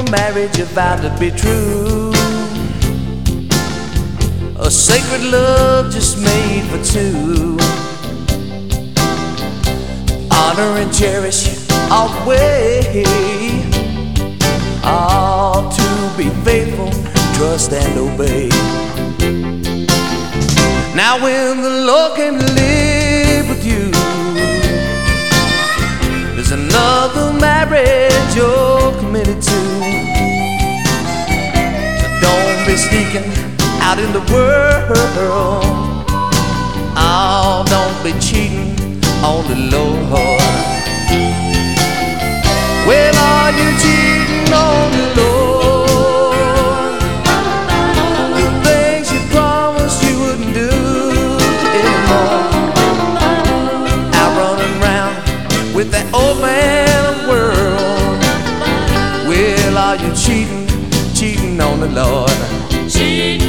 marriage you vowed to be true, a sacred love just made for two. Honor and cherish you always, all to be faithful, trust and obey. Now when the Lord came to live with you, there's another marriage you're committed to. So don't be sneaking out in the world. Oh, don't be cheating on the Lord. Well, are you cheating on the Lord? The things you promised you wouldn't do anymore. Out running round with that old man of the world. Well, are you cheating on the Lord? Cheating